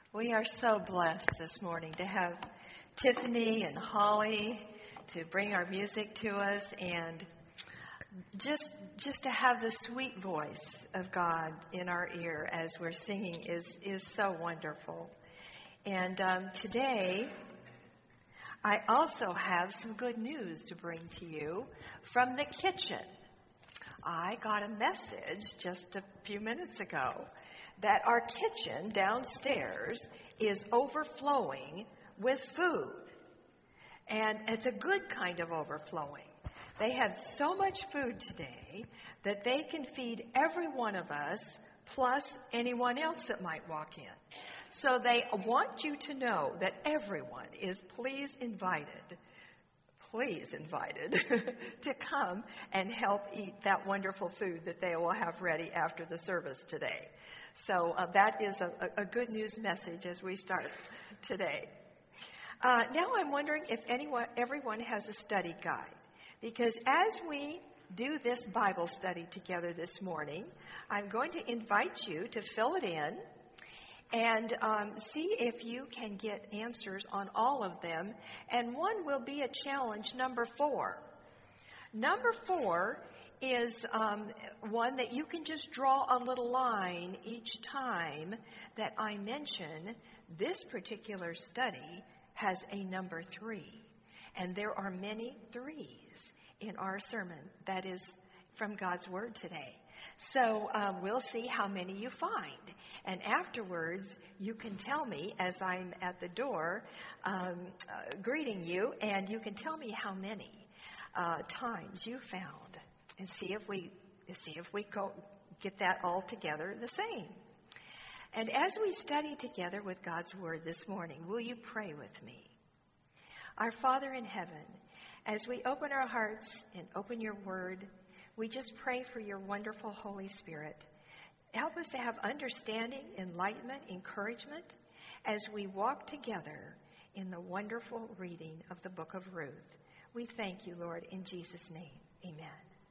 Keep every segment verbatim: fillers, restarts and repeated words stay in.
We are so blessed this morning to have Tiffany and Holly to bring our music to us, and just just to have the sweet voice of God in our ear as we're singing is, is so wonderful. And um, today, I also have some good news to bring to you from the kitchen. I got a message just a few minutes ago that our kitchen downstairs is overflowing with food. And it's a good kind of overflowing. They have so much food today that they can feed every one of us plus anyone else that might walk in. So they want you to know that everyone is please invited, please invited to come and help eat that wonderful food that they will have ready after the service today. So uh, that is a, a good news message as we start today. Uh, now I'm wondering if anyone, everyone has a study guide, because as we do this Bible study together this morning, I'm going to invite you to fill it in and um, see if you can get answers on all of them. And one will be a challenge, number four. Number four is um, one that you can just draw a little line each time that I mention this particular study has a number three. And there are many threes in our sermon that is from God's Word today. So um, we'll see how many you find. And afterwards, you can tell me as I'm at the door um, uh, greeting you, and you can tell me how many uh, times you found. And see if we see if we go get that all together the same. And as we study together with God's Word this morning, will you pray with me? Our Father in heaven, as we open our hearts and open your Word, we just pray for your wonderful Holy Spirit. Help us to have understanding, enlightenment, encouragement as we walk together in the wonderful reading of the book of Ruth. We thank you, Lord, in Jesus' name. Amen.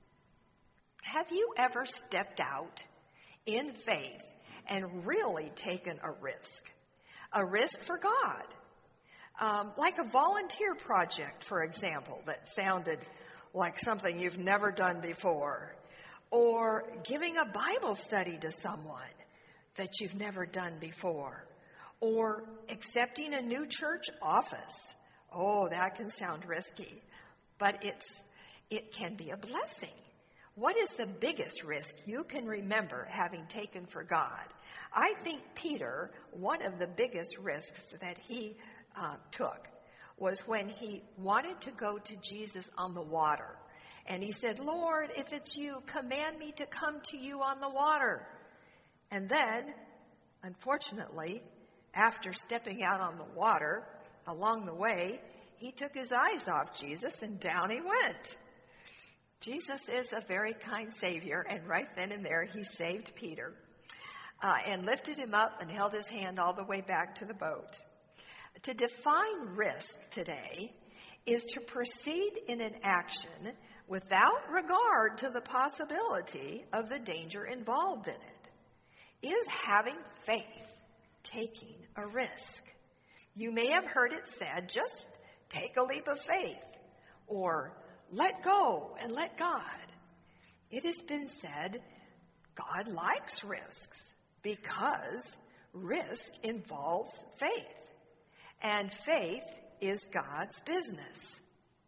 Have you ever stepped out in faith and really taken a risk? A risk for God. Um, like a volunteer project, for example, that sounded like something you've never done before. Or giving a Bible study to someone that you've never done before. Or accepting a new church office. Oh, that can sound risky, but it's it can be a blessing. What is the biggest risk you can remember having taken for God? I think Peter, one of the biggest risks that he uh, took was when he wanted to go to Jesus on the water. And he said, Lord, if it's you, command me to come to you on the water. And then, unfortunately, after stepping out on the water, along the way, he took his eyes off Jesus and down he went. Jesus is a very kind Savior, and right then and there he saved Peter uh, and lifted him up and held his hand all the way back to the boat. To define risk today is to proceed in an action without regard to the possibility of the danger involved in it. Is having faith taking a risk? You may have heard it said, just take a leap of faith, or let go and let God. It has been said God likes risks because risk involves faith. And faith is God's business.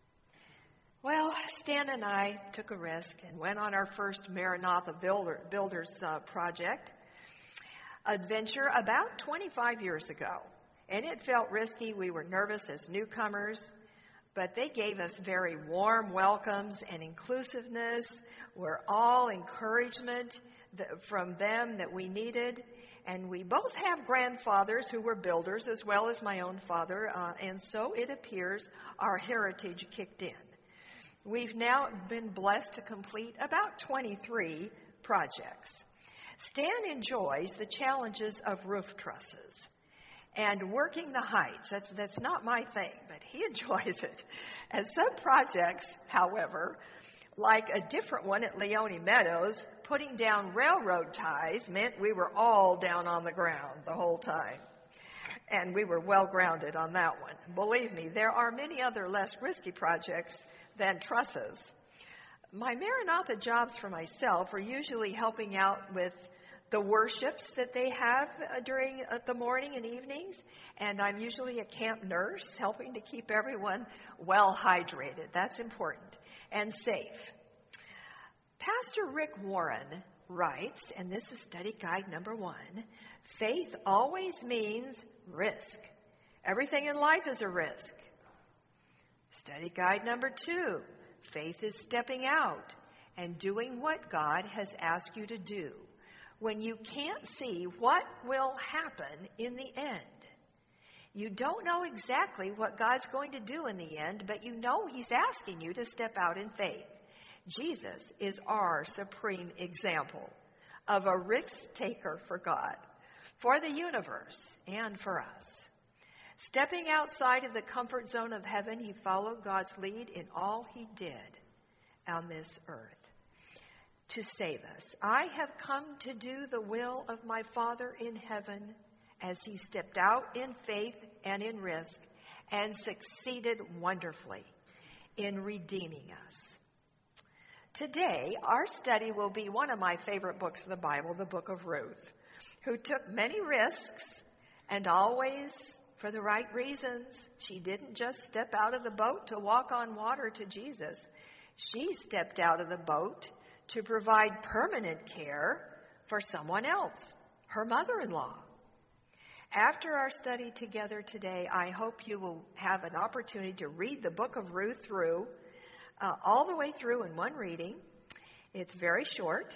Well, Stan and I took a risk and went on our first Maranatha Builder, Builders uh, project adventure about twenty-five years ago. And it felt risky. We were nervous as newcomers. But they gave us very warm welcomes and inclusiveness. Were all encouragement that, from them that we needed. And we both have grandfathers who were builders as well as my own father. Uh, and so it appears our heritage kicked in. We've now been blessed to complete about twenty-three projects. Stan enjoys the challenges of roof trusses and working the heights. That's that's not my thing, but he enjoys it. And some projects, however, like a different one at Leone Meadows, putting down railroad ties meant we were all down on the ground the whole time. And we were well grounded on that one. Believe me, there are many other less risky projects than trusses. My Maranatha jobs for myself are usually helping out with the worships that they have during the morning and evenings. And I'm usually a camp nurse helping to keep everyone well hydrated. That's important. And safe. Pastor Rick Warren writes, and this is study guide number one, faith always means risk. Everything in life is a risk. Study guide number two, faith is stepping out and doing what God has asked you to do when you can't see what will happen in the end. You don't know exactly what God's going to do in the end, but you know He's asking you to step out in faith. Jesus is our supreme example of a risk taker for God, for the universe, and for us. Stepping outside of the comfort zone of heaven, He followed God's lead in all He did on this earth to save us. I have come to do the will of my Father in heaven, as He stepped out in faith and in risk and succeeded wonderfully in redeeming us. Today, our study will be one of my favorite books of the Bible, the book of Ruth, who took many risks and always for the right reasons. She didn't just step out of the boat to walk on water to Jesus. She stepped out of the boat to provide permanent care for someone else, her mother-in-law. After our study together today, I hope you will have an opportunity to read the book of Ruth through, uh, all the way through in one reading. It's very short,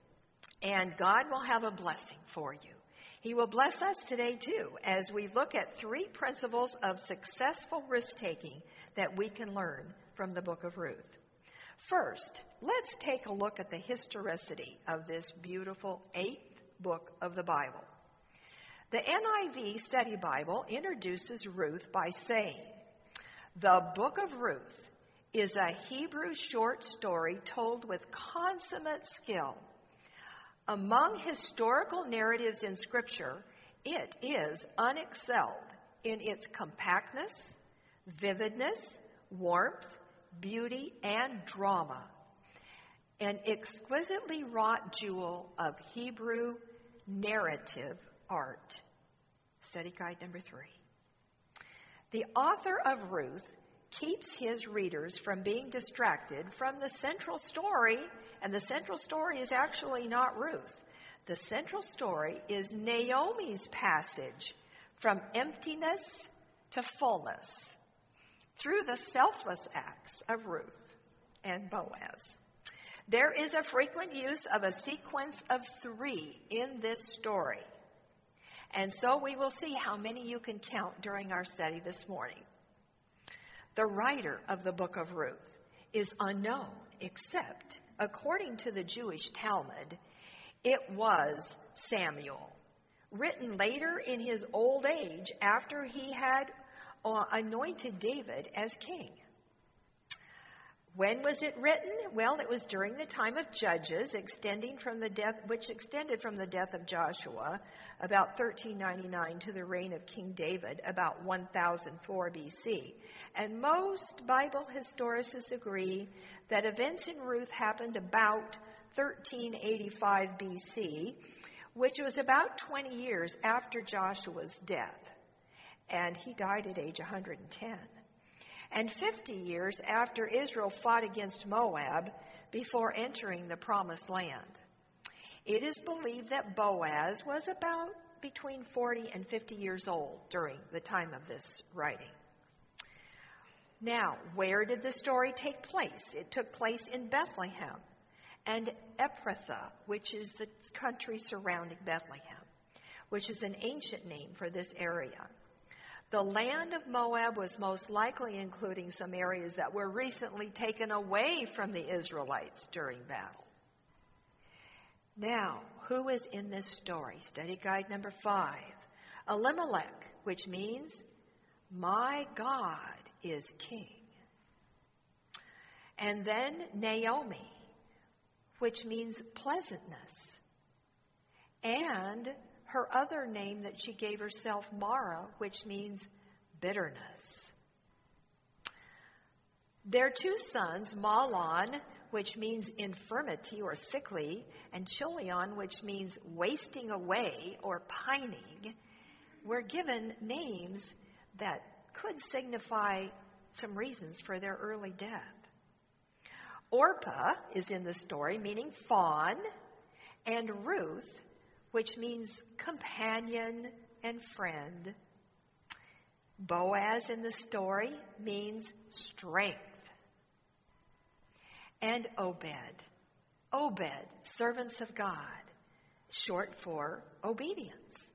and God will have a blessing for you. He will bless us today, too, as we look at three principles of successful risk-taking that we can learn from the book of Ruth. First, let's take a look at the historicity of this beautiful eighth book of the Bible. The N I V Study Bible introduces Ruth by saying, "The book of Ruth is a Hebrew short story told with consummate skill. Among historical narratives in Scripture, it is unexcelled in its compactness, vividness, warmth, beauty, and drama, an exquisitely wrought jewel of Hebrew narrative art." Study guide number three. The author of Ruth keeps his readers from being distracted from the central story, and the central story is actually not Ruth. The central story is Naomi's passage from emptiness to fullness through the selfless acts of Ruth and Boaz. There is a frequent use of a sequence of three in this story. And so we will see how many you can count during our study this morning. The writer of the book of Ruth is unknown, except, according to the Jewish Talmud, it was Samuel, written later in his old age after he had anointed David as king. When was it written? Well, it was during the time of Judges, extending from the death, which extended from the death of Joshua, about thirteen ninety-nine, to the reign of King David, about one thousand four B C. And most Bible historians agree that events in Ruth happened about thirteen eighty-five B C, which was about twenty years after Joshua's death. And he died at age one hundred ten. And fifty years after Israel fought against Moab before entering the Promised Land. It is believed that Boaz was about between forty and fifty years old during the time of this writing. Now, where did the story take place? It took place in Bethlehem and Ephrathah, which is the country surrounding Bethlehem, which is an ancient name for this area. The land of Moab was most likely including some areas that were recently taken away from the Israelites during battle. Now, who is in this story? Study guide number five. Elimelech, which means, "My God is king." And then Naomi, which means pleasantness. And her other name that she gave herself, Mara, which means bitterness. Their two sons, Mahlon, which means infirmity or sickly, and Chilion, which means wasting away or pining, were given names that could signify some reasons for their early death. Orpah is in the story, meaning fawn, and Ruth, which means companion and friend. Boaz in the story means strength. And Obed. Obed, servants of God, short for obedience.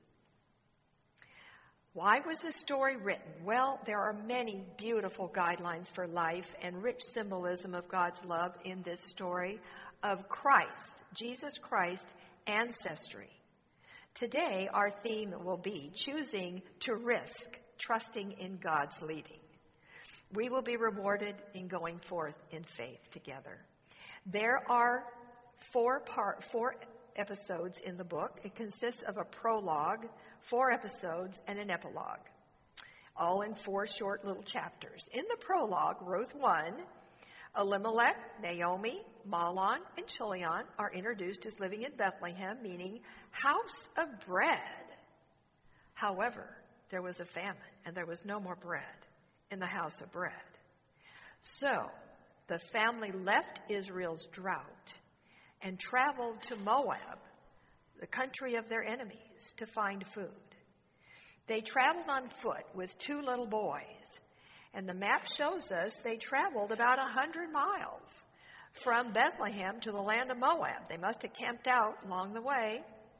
Why was this story written? Well, there are many beautiful guidelines for life and rich symbolism of God's love in this story of Christ, Jesus Christ, ancestry. Today, our theme will be choosing to risk, trusting in God's leading. We will be rewarded in going forth in faith together. There are four part, four episodes in the book. It consists of a prologue, four episodes, and an epilogue, all in four short little chapters. In the prologue, Ruth one, Elimelech, Naomi, Mahlon, and Chilion are introduced as living in Bethlehem, meaning house of bread. However, there was a famine, and there was no more bread in the house of bread. So the family left Israel's drought and traveled to Moab, the country of their enemies, to find food. They traveled on foot with two little boys, and the map shows us they traveled about a hundred miles from Bethlehem to the land of Moab. They must have camped out along the way.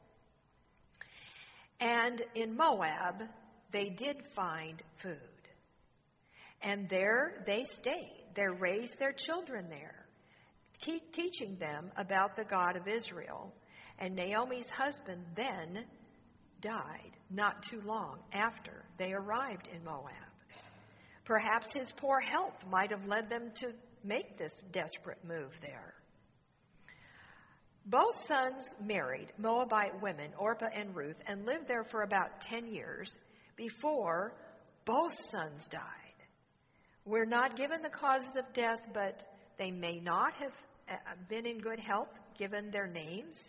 And in Moab, they did find food. And there they stayed. They raised their children there, keep teaching them about the God of Israel. And Naomi's husband then died not too long after they arrived in Moab. Perhaps his poor health might have led them to make this desperate move there. Both sons married Moabite women, Orpah and Ruth, and lived there for about ten years before both sons died. We're not given the causes of death, but they may not have been in good health given their names.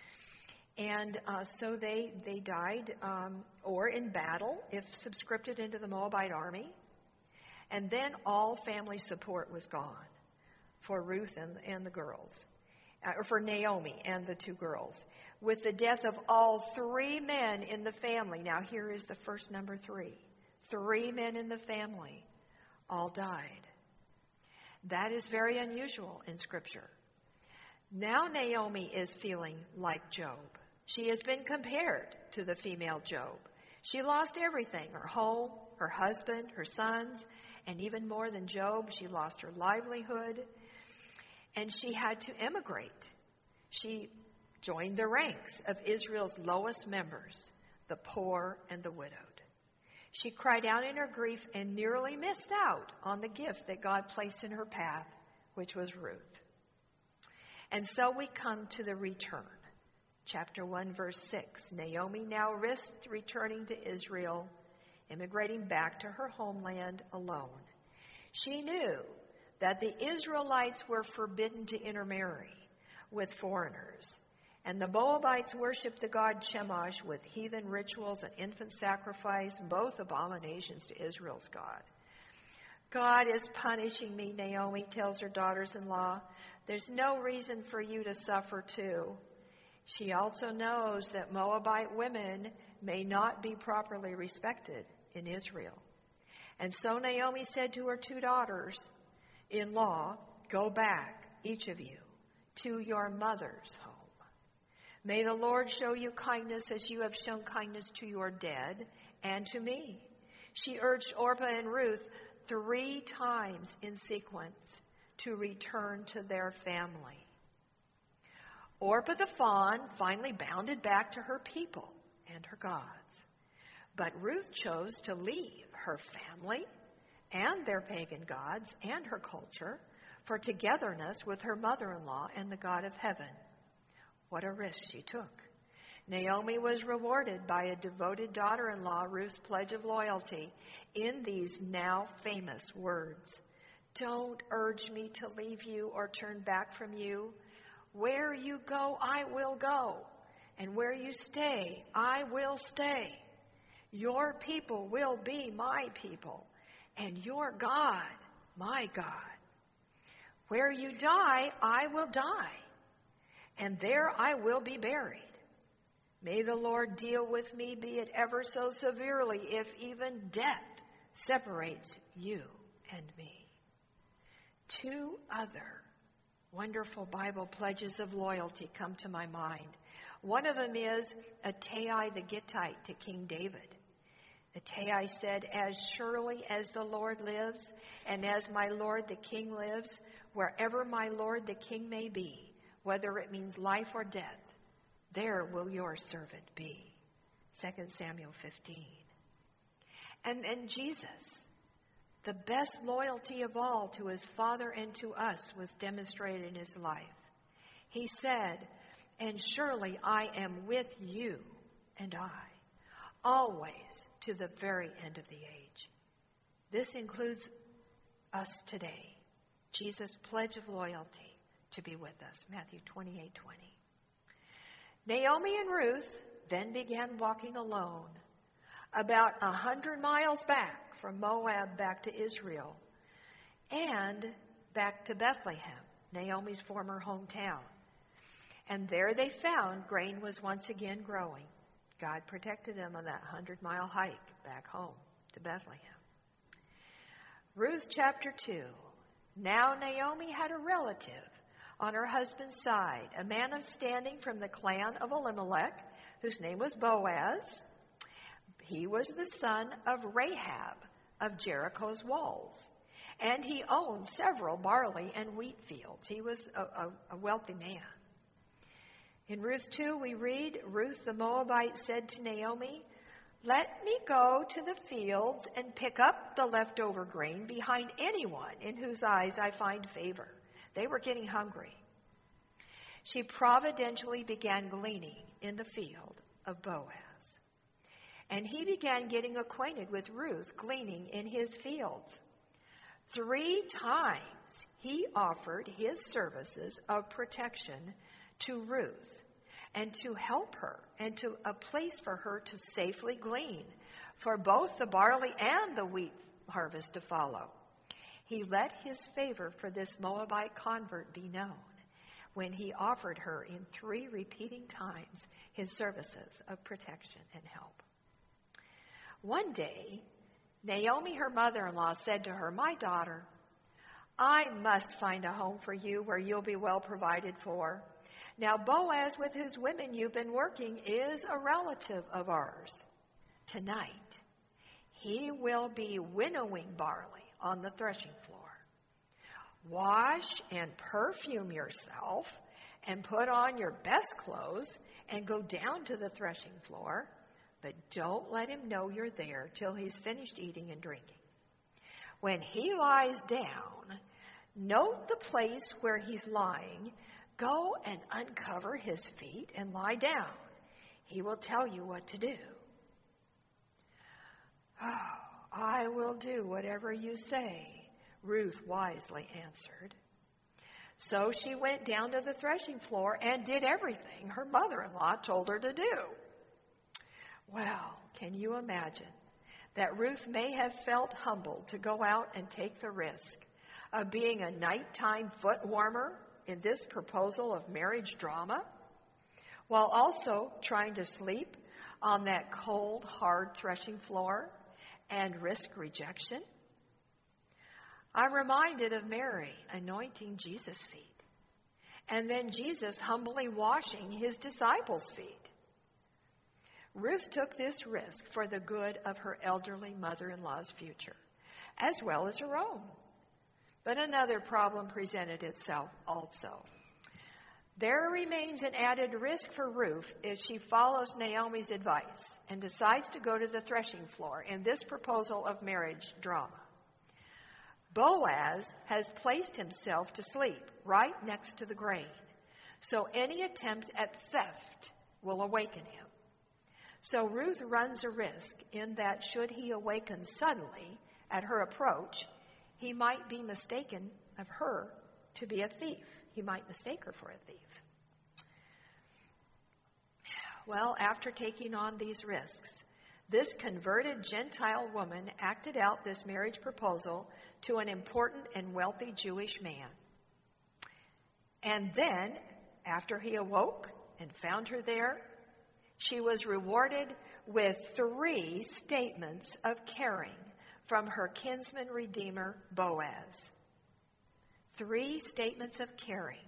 And uh, so they, they died um, or in battle if subscripted into the Moabite army. And then all family support was gone for Ruth and, and the girls, uh, or for Naomi and the two girls. With the death of all three men in the family, now here is the first number three, three men in the family all died. That is very unusual in Scripture. Now Naomi is feeling like Job. She has been compared to the female Job. She lost everything, her home, her husband, her sons, and even more than Job, she lost her livelihood, and she had to emigrate. She joined the ranks of Israel's lowest members, the poor and the widowed. She cried out in her grief and nearly missed out on the gift that God placed in her path, which was Ruth. And so we come to the return. Chapter one, verse six. Naomi now risked returning to Israel, immigrating back to her homeland alone. She knew that the Israelites were forbidden to intermarry with foreigners, and the Moabites worshipped the god Chemosh with heathen rituals and infant sacrifice, both abominations to Israel's God. God is punishing me, Naomi tells her daughters-in-law. There's no reason for you to suffer too. She also knows that Moabite women may not be properly respected in Israel. And so Naomi said to her two daughters-in-law, go back, each of you, to your mother's home. May the Lord show you kindness as you have shown kindness to your dead and to me. She urged Orpah and Ruth three times in sequence to return to their family. Orpah the fawn finally bounded back to her people and her gods. But Ruth chose to leave her family and their pagan gods and her culture for togetherness with her mother-in-law and the God of heaven. What a risk she took. Naomi was rewarded by a devoted daughter-in-law, Ruth's pledge of loyalty, in these now famous words. Don't urge me to leave you or turn back from you. Where you go, I will go. And where you stay, I will stay. Your people will be my people, and your God, my God. Where you die, I will die, and there I will be buried. May the Lord deal with me, be it ever so severely, if even death separates you and me. Two other wonderful Bible pledges of loyalty come to my mind. One of them is Ittai the Gittite to King David. Ittai said, as surely as the Lord lives, and as my Lord the King lives, wherever my Lord the King may be, whether it means life or death, there will your servant be. Second Samuel fifteen. And then Jesus, the best loyalty of all to his Father and to us, was demonstrated in his life. He said, and surely I am with you and I, always to the very end of the age. This includes us today. Jesus' pledge of loyalty to be with us. Matthew twenty-eight twenty. Naomi and Ruth then began walking alone about a hundred miles back from Moab back to Israel and back to Bethlehem, Naomi's former hometown. And there they found grain was once again growing. God protected them on that hundred-mile hike back home to Bethlehem. Ruth chapter two. Now Naomi had a relative on her husband's side, a man of standing from the clan of Elimelech, whose name was Boaz. He was the son of Rahab of Jericho's walls, and he owned several barley and wheat fields. He was a, a, a wealthy man. In Ruth two, we read, Ruth the Moabite said to Naomi, let me go to the fields and pick up the leftover grain behind anyone in whose eyes I find favor. They were getting hungry. She providentially began gleaning in the field of Boaz. And he began getting acquainted with Ruth gleaning in his fields. Three times he offered his services of protection to Ruth and to help her and to a place for her to safely glean for both the barley and the wheat harvest to follow. He let his favor for this Moabite convert be known when he offered her in three repeating times his services of protection and help. One day, Naomi, her mother-in-law, said to her, my daughter, I must find a home for you where you'll be well provided for. Now, Boaz, with whose women you've been working, is a relative of ours. Tonight, he will be winnowing barley on the threshing floor. Wash and perfume yourself and put on your best clothes and go down to the threshing floor, but don't let him know you're there till he's finished eating and drinking. When he lies down, note the place where he's lying. Go and uncover his feet and lie down. He will tell you what to do. Oh, I will do whatever you say, Ruth wisely answered. So she went down to the threshing floor and did everything her mother-in-law told her to do. Well, can you imagine that Ruth may have felt humbled to go out and take the risk of being a nighttime foot warmer in this proposal of marriage drama, while also trying to sleep on that cold, hard threshing floor and risk rejection? I'm reminded of Mary anointing Jesus' feet, and then Jesus humbly washing his disciples' feet. Ruth took this risk for the good of her elderly mother-in-law's future, as well as her own. But another problem presented itself also. There remains an added risk for Ruth if she follows Naomi's advice and decides to go to the threshing floor in this proposal of marriage drama. Boaz has placed himself to sleep right next to the grain, so any attempt at theft will awaken him. So Ruth runs a risk in that should he awaken suddenly at her approach, he might be mistaken of her to be a thief. He might mistake her for a thief. Well, after taking on these risks, this converted Gentile woman acted out this marriage proposal to an important and wealthy Jewish man. And then, after he awoke and found her there, she was rewarded with three statements of caring from her kinsman redeemer, Boaz. Three statements of caring.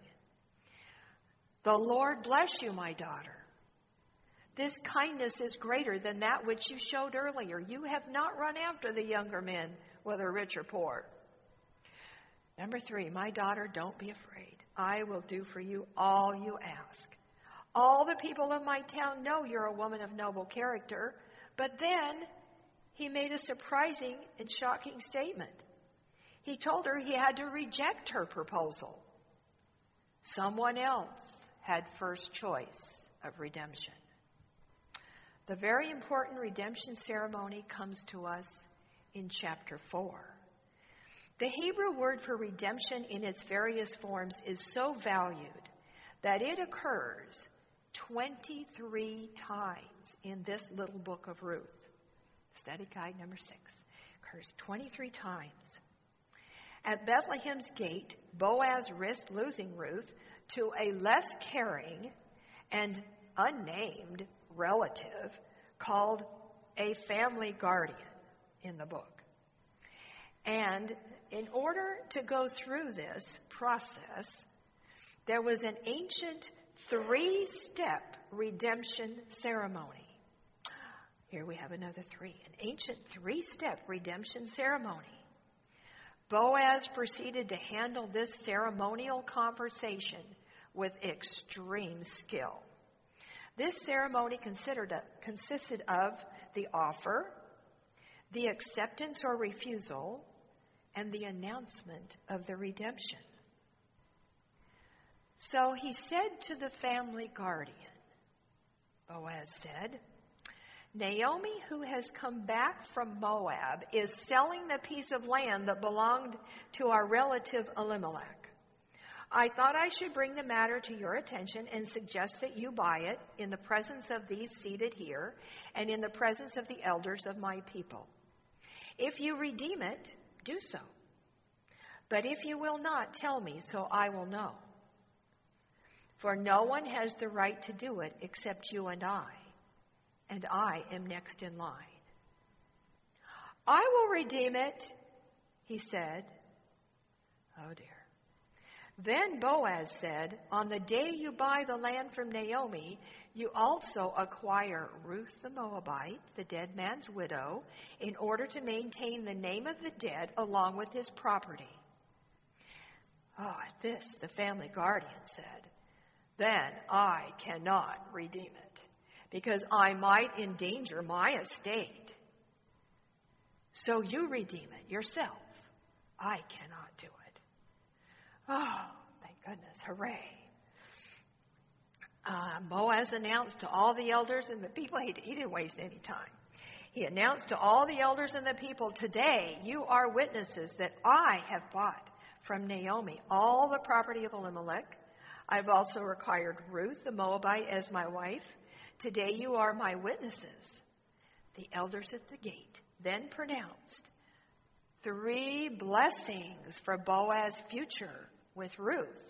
The Lord bless you, my daughter. This kindness is greater than that which you showed earlier. You have not run after the younger men, whether rich or poor. Number three, my daughter, don't be afraid. I will do for you all you ask. All the people of my town know you're a woman of noble character. But then he made a surprising and shocking statement. He told her he had to reject her proposal. Someone else had first choice of redemption. The very important redemption ceremony comes to us in chapter four. The Hebrew word for redemption in its various forms is so valued that it occurs twenty-three times in this little book of Ruth. Study guide number six occurs twenty-three times. At Bethlehem's gate, Boaz risked losing Ruth to a less caring and unnamed relative called a family guardian in the book. And in order to go through this process, there was an ancient three-step redemption ceremony. Here we have another three. An ancient three-step redemption ceremony. Boaz proceeded to handle this ceremonial conversation with extreme skill. This ceremony considered a, consisted of the offer, the acceptance or refusal, and the announcement of the redemption. So he said to the family guardian, Boaz said, Naomi, who has come back from Moab, is selling the piece of land that belonged to our relative Elimelech. I thought I should bring the matter to your attention and suggest that you buy it in the presence of these seated here and in the presence of the elders of my people. If you redeem it, do so. But if you will not, tell me, so I will know. For no one has the right to do it except you and I, and I am next in line. I will redeem it, he said. Oh dear. Then Boaz said, on the day you buy the land from Naomi, you also acquire Ruth the Moabite, the dead man's widow, in order to maintain the name of the dead along with his property. Oh, at this, the family guardian said, then I cannot redeem it, because I might endanger my estate. So you redeem it yourself. I cannot do it. Oh, thank goodness. Hooray. Uh, Boaz announced to all the elders and the people, he, he didn't waste any time. He announced to all the elders and the people, today you are witnesses that I have bought from Naomi all the property of Elimelech. I've also acquired Ruth the Moabite as my wife. Today you are my witnesses. The elders at the gate then pronounced three blessings for Boaz's future with Ruth.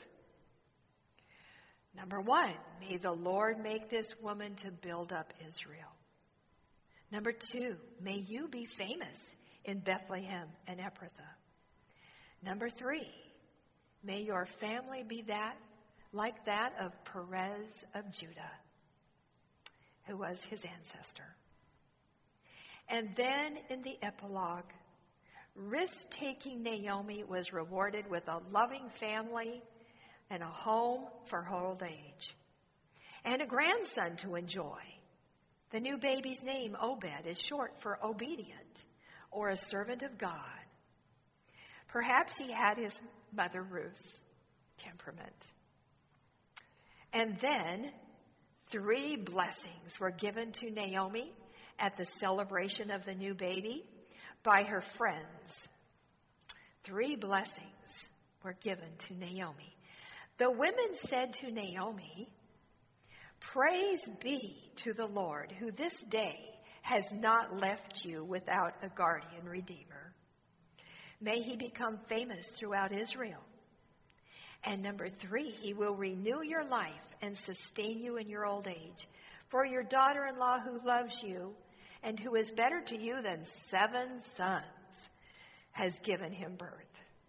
Number one, may the Lord make this woman to build up Israel. Number two, may you be famous in Bethlehem and Ephrathah. Number three, may your family be that like that of Perez of Judah, who was his ancestor. And then in the epilogue, risk-taking Naomi was rewarded with a loving family and a home for her old age, and a grandson to enjoy. The new baby's name, Obed, is short for obedient, or a servant of God. Perhaps he had his mother Ruth's temperament. And then Three blessings were given to Naomi at the celebration of the new baby by her friends. Three blessings were given to Naomi. The women said to Naomi, "Praise be to the Lord, who this day has not left you without a guardian redeemer. May he become famous throughout Israel. And number three, he will renew your life and sustain you in your old age. For your daughter-in-law who loves you and who is better to you than seven sons has given him birth."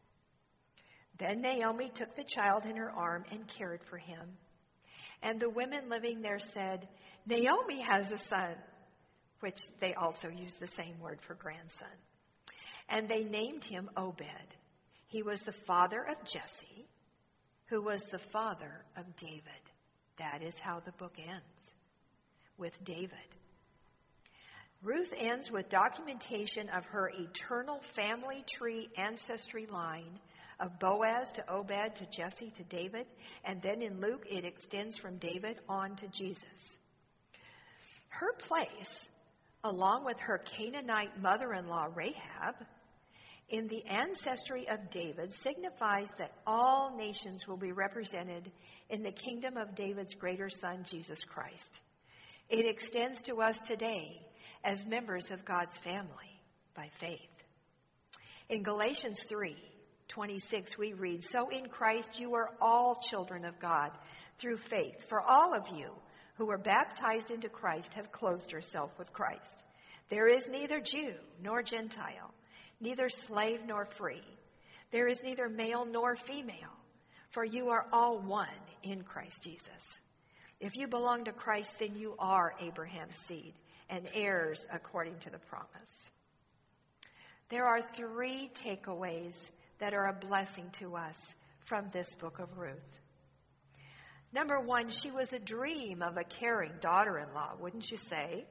Then Naomi took the child in her arm and cared for him. And the women living there said, "Naomi has a son," which they also used the same word for grandson. And they named him Obed. He was the father of Jesse, who was the father of David. That is how the book ends, with David. Ruth ends with documentation of her eternal family tree ancestry line of Boaz to Obed to Jesse to David, and then in Luke it extends from David on to Jesus. Her place, along with her Canaanite mother-in-law Rahab, in the ancestry of David signifies that all nations will be represented in the kingdom of David's greater son, Jesus Christ. It extends to us today as members of God's family by faith. In Galatians three twenty-six, we read, "So in Christ you are all children of God through faith. For all of you who were baptized into Christ have clothed yourself with Christ. There is neither Jew nor Gentile, neither slave nor free. There is neither male nor female, for you are all one in Christ Jesus. If you belong to Christ, then you are Abraham's seed and heirs according to the promise." There are three takeaways that are a blessing to us from this book of Ruth. Number one, she was a dream of a caring daughter-in-law, wouldn't you say?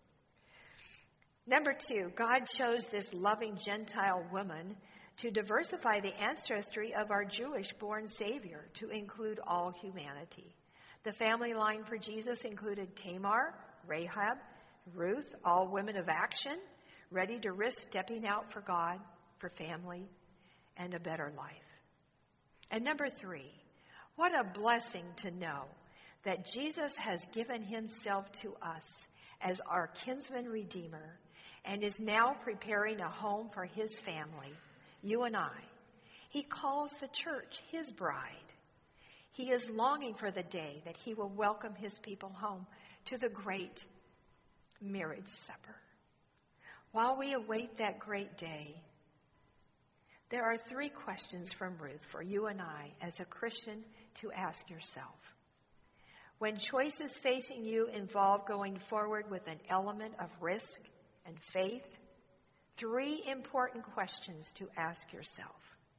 Number two, God chose this loving Gentile woman to diversify the ancestry of our Jewish-born Savior to include all humanity. The family line for Jesus included Tamar, Rahab, Ruth, all women of action, ready to risk stepping out for God, for family, and a better life. And number three, what a blessing to know that Jesus has given himself to us as our kinsman redeemer and is now preparing a home for his family, you and I. He calls the church his bride. He is longing for the day that he will welcome his people home to the great marriage supper. While we await that great day, there are three questions from Ruth for you and I as a Christian to ask yourself. When choices facing you involve going forward with an element of risk and faith, three important questions to ask yourself.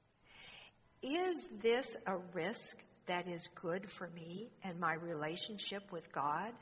Is this a risk that is good for me and my relationship with God?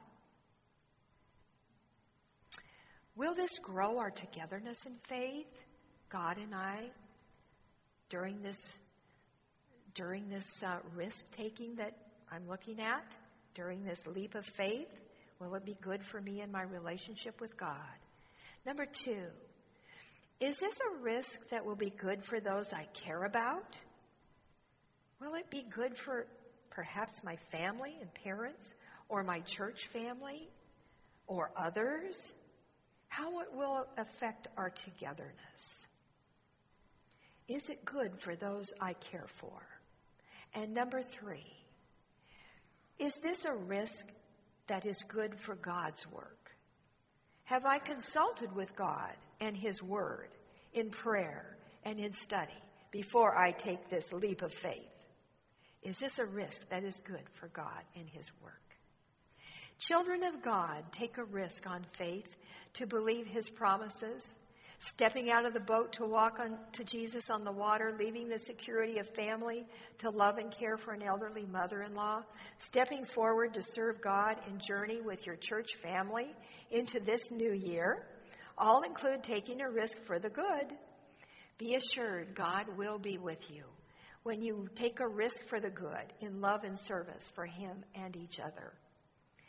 Will this grow our togetherness in faith, God and I, during this during this uh, risk-taking that I'm looking at, during this leap of faith? Will it be good for me and my relationship with God? Number two, is this a risk that will be good for those I care about? Will it be good for perhaps my family and parents, or my church family, or others? How it will affect our togetherness? Is it good for those I care for? And number three, is this a risk that is good for God's work? Have I consulted with God and his word in prayer and in study before I take this leap of faith? Is this a risk that is good for God and his work? Children of God take a risk on faith to believe his promises, stepping out of the boat to walk on to Jesus on the water, leaving the security of family to love and care for an elderly mother-in-law, stepping forward to serve God and journey with your church family into this new year, all include taking a risk for the good. Be assured God will be with you when you take a risk for the good in love and service for him and each other.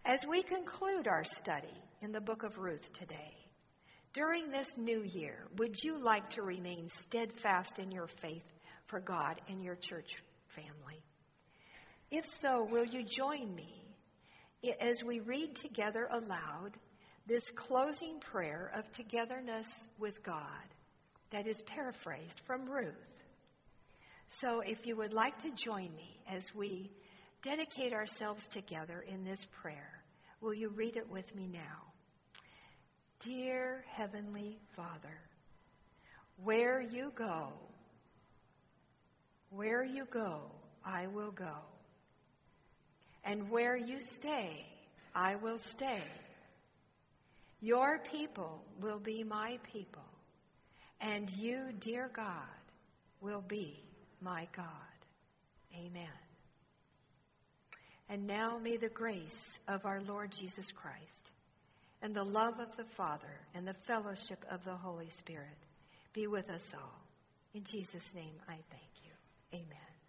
As we conclude our study in the book of Ruth today, during this new year, would you like to remain steadfast in your faith for God and your church family? If so, will you join me as we read together aloud this closing prayer of togetherness with God that is paraphrased from Ruth? So if you would like to join me as we dedicate ourselves together in this prayer, will you read it with me now? Dear Heavenly Father, where you go, where you go, I will go. And where you stay, I will stay. Your people will be my people, and you, dear God, will be my God. Amen. And now may the grace of our Lord Jesus Christ and the love of the Father and the fellowship of the Holy Spirit be with us all. In Jesus' name I thank you. Amen.